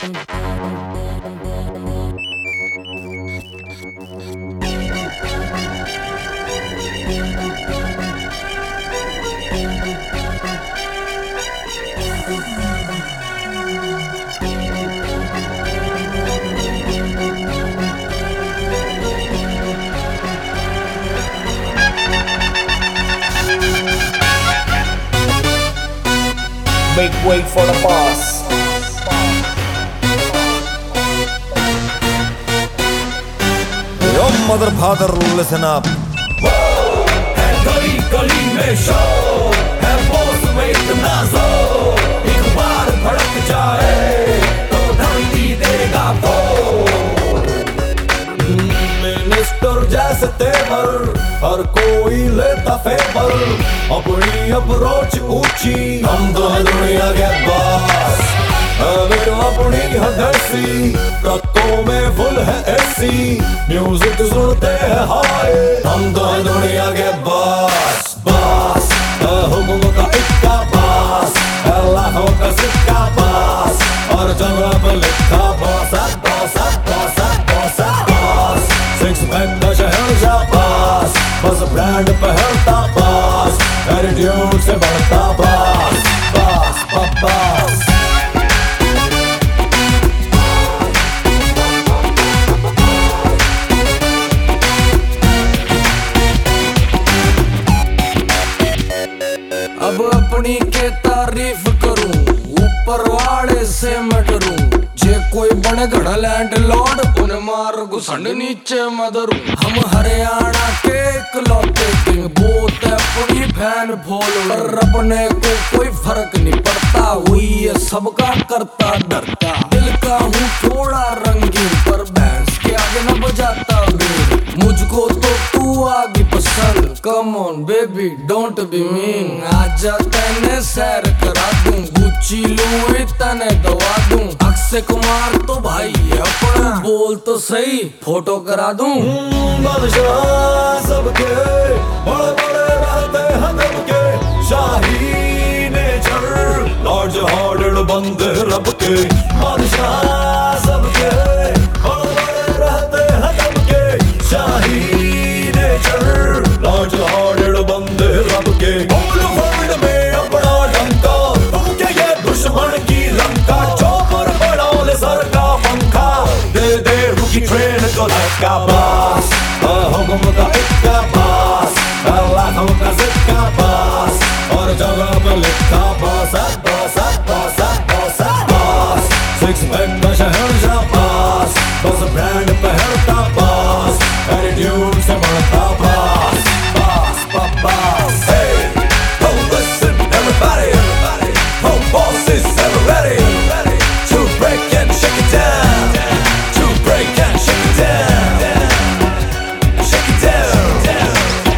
Make way for the boss. Yo mother father, listen up. है गली गली में शोर, है बॉस में इतना जोर, एक बार भड़क जाए तो धरती देगा फोड़। मिनिस्टर जैसे तेवर हर कोई लेता फेवर, अपनी अप्रोच ऊंची, हम तो है दुनिया के बॉस। तो अपनी हदसी ट्रकों में फुल है एसी, म्यूजिक सुनते हैं हाय, हम तो है दुनिया के बॉस। बॉस हुक्म का इक्का बॉस, लाखों का सिक्का बॉस, और जगह पर लिखा boss boss boss boss boss. Six pack का शहंशाह बॉस, बस ब्रांड पहनता बॉस, एटीट्यूड से बढ़ता बॉस बॉस बॉस। अब अपनी के तारीफ करूं, ऊपर वाले से मैं डरूं, जे कोई बने घड़ा लैंड लॉर्ड उन्हें मार घुसंड नीचे मदरू। हम हरियाणा के इकलौते किंग, बोत अपनी फैन फॉलोअर, अपने को कोई फर्क नहीं पड़ता, हुई है सबका करता डरता। दिल का हूँ थोड़ा रंगीन, पर भैंस के आगे न बजाता बीन, मुझको तो तू आगे पसंद, come on baby don't be mean. आजा तने सैर करा दूं, गुच्ची लूं तने दवा दूं, अक्षय कुमार तो भाई है अपना, बोल तो सही फोटो करा दूं। बादशाह सबके बड़े बड़े रहते हैं दब के, शाही नेचर लॉर्ड हार्डेड बंदे रब के। बादशाह सबके बड़े बड़े रहते हैं दब के, शाही नेचर लॉर्ड हार्डेड बंदे रब के। बोल वर्ल्ड में अपना डंका, तुम क्या ये दुश्मन की लंका, चौपर बड़ा ले सर का पंखा, दे दे रुकी ट्रेन को धक्का। बॉस हुक्म का इक्का बॉस, लाखों का सिक्का बॉस, और जगह पर लिखा boss boss boss boss boss. Six pack का शहंशाह बॉस, बस ब्रांड पहनता बॉस, एटीट्यूड से बढ़ता boss boss boss. Hey, oh listen everybody, oh boss is ever ready to break and shake it down, to break and shake it down, shake it down।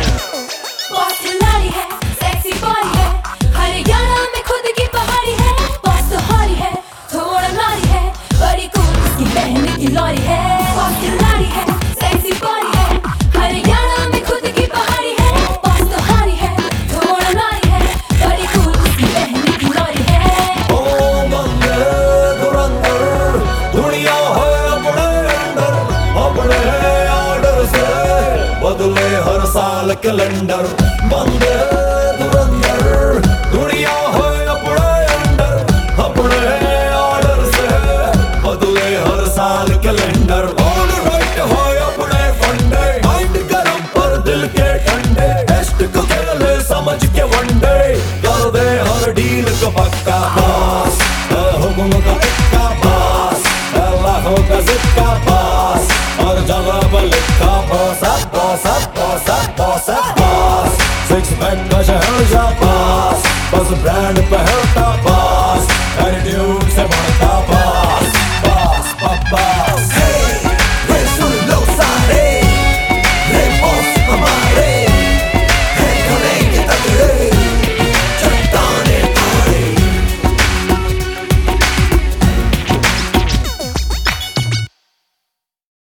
Boss खिलाड़ी है, sexy body है, हरियाणा में खुद की पहाड़ी है, बॉस तो हारी है, थोड़ा नारी है, बड़ी कूल उसकी बहन की लॉरी है। बॉस खिलाड़ी है, सेक्सी बॉडी है, हरियाणा में खुद की पहाड़ी है, बॉस तो हारी है, थोड़ा नारी है, बड़ी कूल उसकी बहन की लॉरी है। ओ बंदे धुरंधर, दुनिया है अपने अंदर, अपने ऑर्डर से बदले हर साल कैलेंडर। बंदे धुरंधर, दुनिया है अपने अंदर, अपने ऑर्डर से बदले हर साल कैलेंडर। ऑल राइट है अपने फंडे, माइंड गरम पर दिल के ठंडे, टेस्ट को खेले समझ के वनडे, कर दे हर डील को पक्का। बॉस हुक्म का इक्का बॉस, लाखों का सिक्का बॉस, और जगह पर लिखा boss boss boss boss boss. Six pack का शहंशाह बॉस, बस ब्रांड पहनता बॉस, एटीट्यूड